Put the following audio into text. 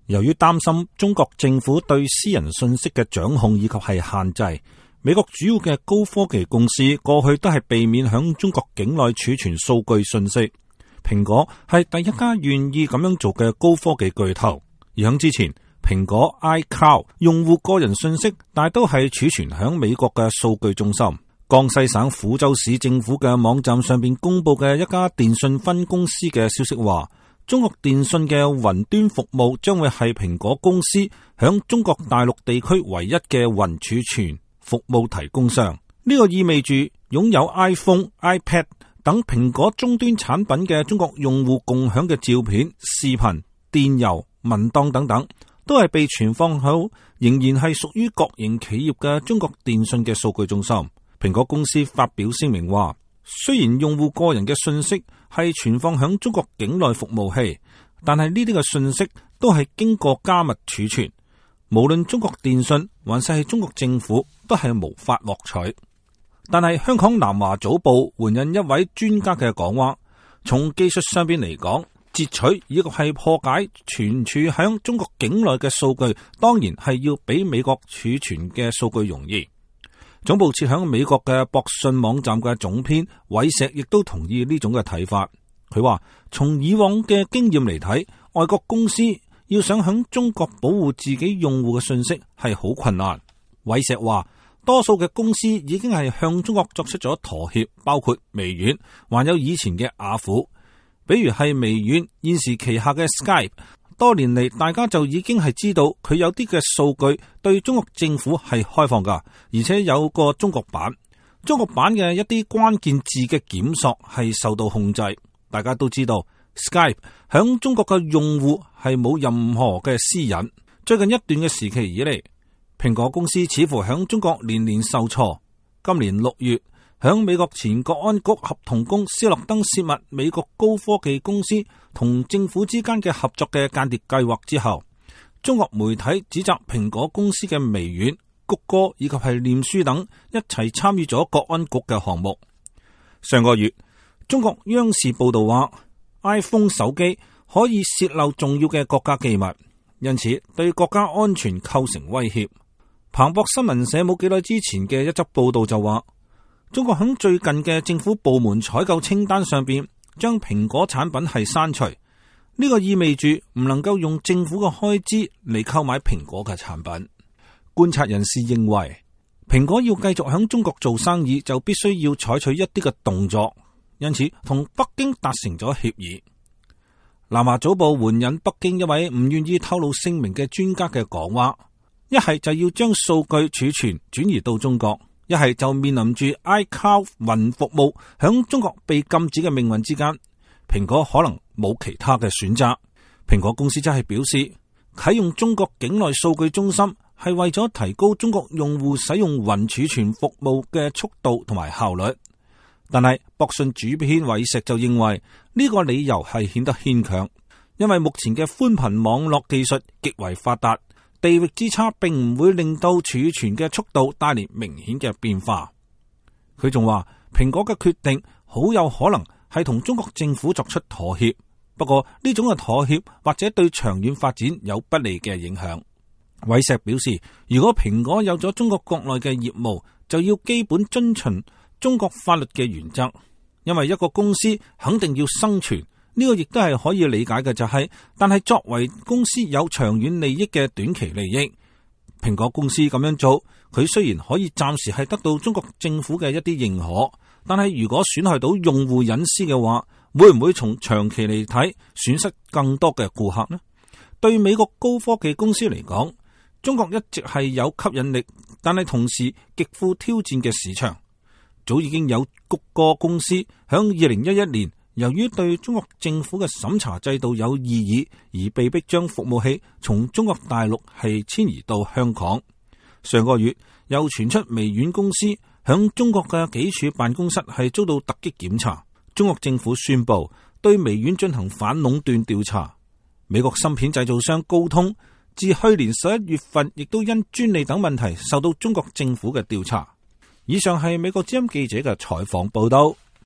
由於擔心中國政府對私人信息嘅掌控以及係限制，美國主要嘅高科技公司過去都係避免響中國境內儲存數據信息。蘋果係第一家願意咁樣做嘅高科技巨頭，而響之前，蘋果 iCloud 用戶個人信息大都係儲存響美國嘅數據中心。江西省撫州市政府嘅網站上邊公布嘅一家電信分公司嘅消息話，中國電信嘅雲端服務將會係蘋果公司響中國大陸地區唯一嘅雲儲存服務提供商。呢個意味住擁有 iPhone、iPad 等蘋果終端產品嘅中國用戶共享嘅照片、視頻、電郵、文檔等等，都係被存放好，仍然係屬於國營企業嘅中國電信嘅數據中心。蘋果公司發表聲明話，雖然用戶個人嘅信息係存放響中國境內服務器，但係呢啲嘅信息都係經過加密儲存，無論中國電信還是係中國政府都係無法獲取。但係香港南華早報援引一位專家嘅講話，從技術上邊嚟講，截取以及係破解存儲響中國境內嘅數據，當然係要比美國儲存嘅數據容易。總部設響美國嘅博訊網站嘅總編韋石亦都同意呢種嘅睇法。佢話從以往嘅經驗嚟睇，外國公司要想響中國保護自己用戶嘅信息係好困難。韋石話，多數嘅公司已經係向中國作出咗妥協，包括微軟，還有以前嘅雅虎。比如係微軟現時旗下嘅 Skype， 多年嚟大家就已經係知道佢有啲嘅數據對中國政府係開放噶，而且有個中國版。中國版嘅一啲關鍵字嘅檢索係受到控制。大家都知道 Skype 響中國嘅用戶係冇任何嘅私隱。最近一段嘅時期以嚟，蘋果公司似乎響中國年年受挫。今年6月，響美國前國安局合同工斯諾登泄密美國高科技公司同政府之間嘅合作嘅間諜計劃之後，中國媒體指責蘋果公司嘅微軟、谷歌以及係臉書等一齊參與咗國安局嘅項目。上個月，中國央視報道話 ，iPhone 手機可以洩漏重要嘅國家機密，因此對國家安全構成威脅。彭博新聞社冇幾耐之前嘅一則報道就話，中國響最近嘅政府部門採購清單上邊，將蘋果產品係刪除。呢個意味住唔能夠用政府嘅開支嚟購買蘋果嘅產品。觀察人士認為，蘋果要繼續響中國做生意，就必須要採取一啲嘅動作，因此同北京達成咗協議。南華早報援引北京一位唔願意透露姓名嘅專家嘅講話，一係就要將數據儲存轉移到中國，一係就面臨住 iCloud 雲服務響中國被禁止嘅命運之間，蘋果可能冇其他嘅選擇。蘋果公司則係表示，啟用中國境內數據中心係為咗提高中國用戶使用雲儲存服務嘅速度同埋效率。但係博訊主編韋石就認為呢個理由係顯得牽強，因為目前嘅寬頻網絡技術極為發達，地域之差並唔會令到儲存嘅速度帶嚟明顯嘅變化。佢仲話，蘋果嘅決定好有可能係同中國政府作出妥協，不過呢種嘅妥協或者對長遠發展有不利嘅影響。韋石表示，如果蘋果有咗中國國內嘅業務，就要基本遵循中國法律嘅原則，因為一個公司肯定要生存，呢個亦都係可以理解嘅，但係作為公司有長遠利益嘅短期利益，蘋果公司咁樣做，佢雖然可以暫時係得到中國政府嘅一啲認可，但係如果損害到用戶隱私嘅話，會唔會從長期嚟睇損失更多嘅顧客呢？對美國高科技公司嚟講，中國一直係有吸引力，但係同時極富挑戰嘅市場。早已經有谷歌公司響2011年，由於對中國政府嘅審查制度有異議，而被迫將服務器從中國大陸係遷移到香港。上個月又傳出微軟公司響中國嘅幾處辦公室係遭到突擊檢查，中國政府宣布對微軟進行反壟斷調查。美國芯片製造商高通自去年11月份亦都因專利等問題受到中國政府嘅調查。以上係美國之音記者嘅採訪報道。